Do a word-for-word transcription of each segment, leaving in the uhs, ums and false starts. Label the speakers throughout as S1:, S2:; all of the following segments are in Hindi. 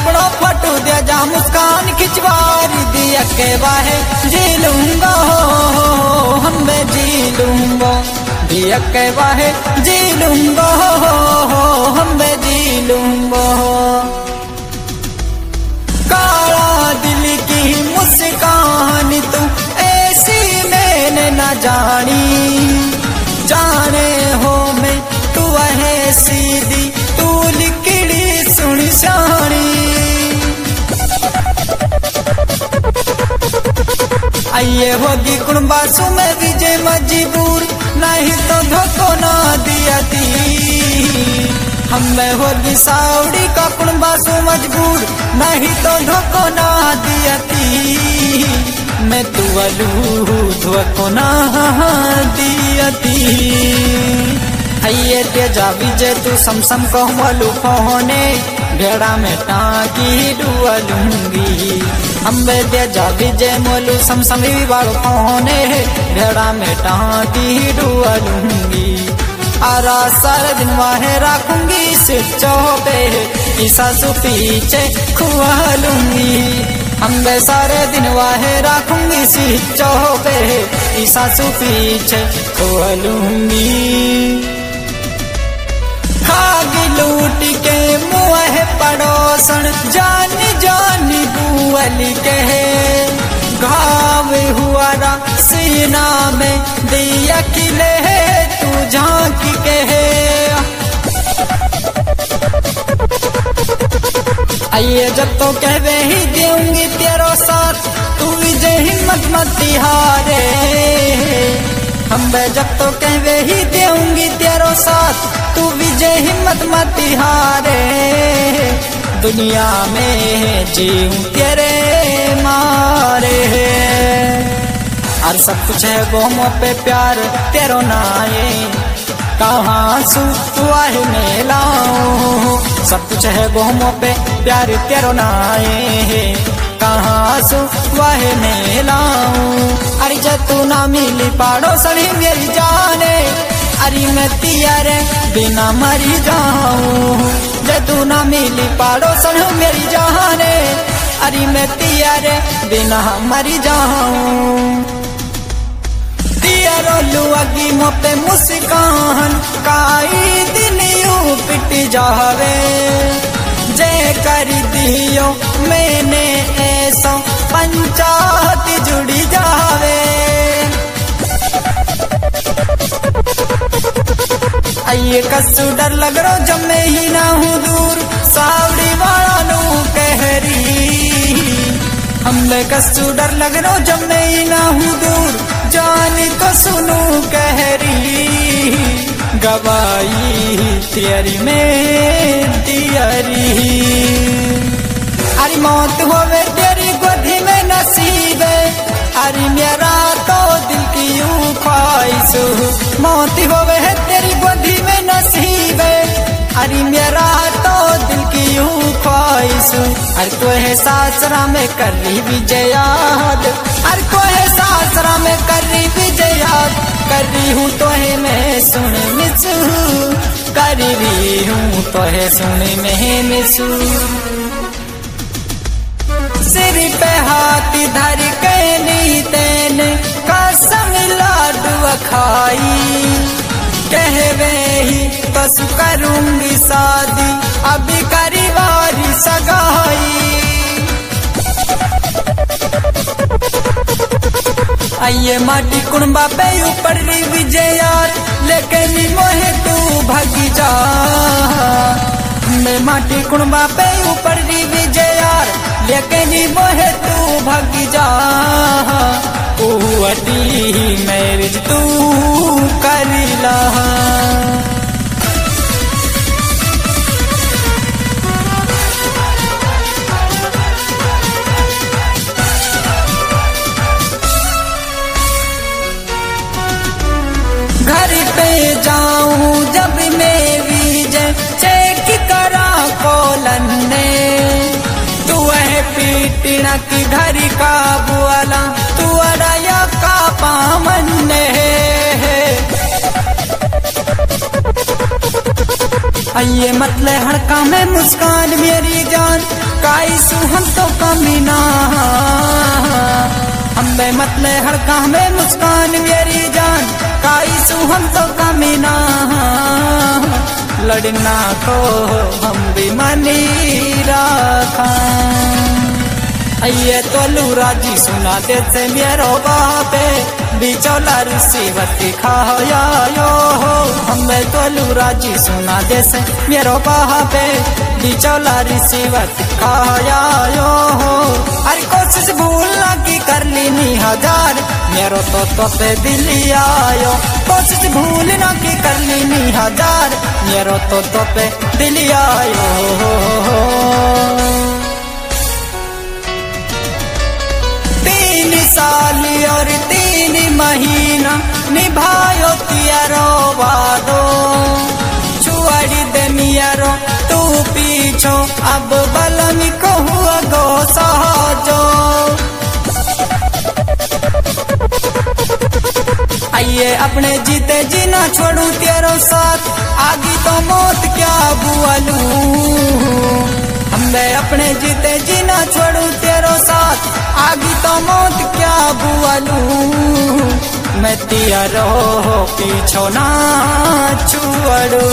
S1: बड़ो फटू दे जा मुस्कान खिंचवारी दिया के वाहे जी लूंगा हो हम जी लूंगा दिया के वाहे जी लूंगा हो हम जी लूंगा। काला दिल की मुस्कान तू ऐसी मैंने न जानी, जाने हो मैं तू है सीधी तू लिकड़ी सुन जानी। आइए होगी कुणबासु में विजय मजबूर नहीं तो धोखो ना दिया थी। हमें होगी सावड़ी का कुणबासु मजबूर नहीं तो धोखो ना दिया थी। मैं तू अलू धोखो ना दिया थी। आइए तेजा विजय तू समसम को मलू फोने भेड़ा में टाकी डुअलूंगी। अम्बे तेजा विजय मोलू समसमी वालो फोने भेड़ा में टाकी डुअलूंगी। आरा सारे दिन वाहे रखूंगी सिर्चो पे ईसा सु पीछे खुआलूंगी। अम्बे सारे दिन वाहे रखूंगी सिर्चो पे ईसा सु पीछे खुआलूंगी। खागी लूट के मुँह पड़ोसन जानी जानी बुअली कहे। घाव हुआ रा सीना में दिया किले तू झांकी कहे। आइए जब तो कहवे ही देऊंगी तेरो साथ तू विजय हिम्मत मत हारे। हम जब तो कहवे ही देऊंगी तेरो साथ तू विजय हिम्मत मत हारे। दुनिया में जीऊं तेरे मारे और सब कुछ है गोमों पे प्यार तेरो नाये कहाँ सु वाहे में लाऊं। सब कुछ है गोमों पे प्यार तेरो नाये कहाँ सु वाहे में लाऊं। अरे जब तू ना मिली पाड़ो सड़ी मेरी जाने अरे मैं तियारे बिना मरी जाऊं। जब तू ना मिली पाड़ो सड़ो मेरी जाने अरे मैं तियारे बिना मरी जाऊं। तियारो लुआगी मोपे मुस्कान काई दिन यूं पिट जावे। जय कर दियो मैंने ऐसा पंचायत जुड़ी जावे। आइए कसू डर लग रो जब मैं ही ना हूँ दूर सावड़ी वाला नू कहरी। हमने कसू डर लग रो जब मैं ही ना हूँ दूर जानी तो सुनू कहरी। गवाई तेरी में तियरी अरे मौत होवे तेरी गोदी में नसीबे। अरे मेरा तो दिल की यूं ख्वाहिश मौत होवे है तेरी गोदी में नसीबे। अरे मेरा तो दिल की यूं ख्वाहिश। अरे को है सासरा में कर रही विजय याद। अरे को है सासरा में कर रही विजय याद। कर रही हूँ तो है मैं सुन मिसू कर रही हूँ तो है सुन में मिसू। सिर पे हाथ धर के नी तेने कसम लाडू खाई। कहवे ही बस करूंगी शादी अभी करीवारी सगाई। आइए माटी कुणबा पे ऊपर री विजय यार लेके नी मोहे तू भागी जा। मैं माटी कुणबा पे ऊपर री विजय यार लेके नी मोहे तू भागी जा। कुवटी मैरिज तू करीला। घर पे जाऊं जब मैं विजय चेक करा कोलन ने। तू है पीटना की घर का बुआला तू अड़ाया का पामन ने। आइए मतलब हड़का में मुस्कान मेरी जान का काईसु हम तो कमीना हमें मतले हड़का में मुस्कान मेरी जान काईसु हम तो कमीना लड़ना को हम भी मनी रखा ये तो राजी सुना दे से मेरो बापे बिचौला रिसीवती खाया यो हो हमें तो राजी सुना दे से मेरो बापे बिचौला रिसीवती खाया यो हो अरे कोशिश भूलना की कर ली हजार मेरो तो तो पे दिली आयो कोशिश भूलना की कर ली हजार मेरो तो तो पे दिली आयो साल और तीन महीना निभायो तियारो वादो छुआड़ी दे मियारो तू पीछो अब बलमी को हुआ गो सहजो आइए अपने जीते जीना छोड़ू तेरो साथ आगे तो मौत क्या बुआलू हमें अपने जीते जीना छोड़ू तेरो साथ आगे तो मौत क्या बुआलू मैं तियारो पीछो ना छुअड़ू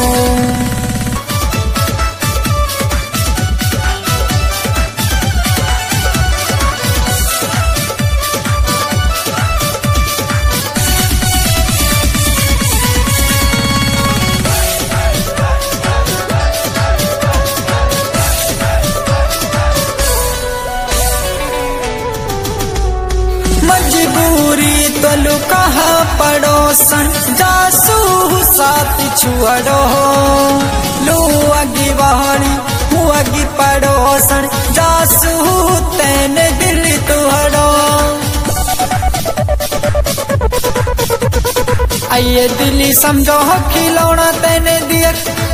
S1: मजबूरी तो लुका पड़ोसन जासू साथ छुअड़ो लू अगी वाली हुआगी पड़ोसन जासू तेने दिल तुहड़ो आइए दिली समझो खिलौना तेने दिया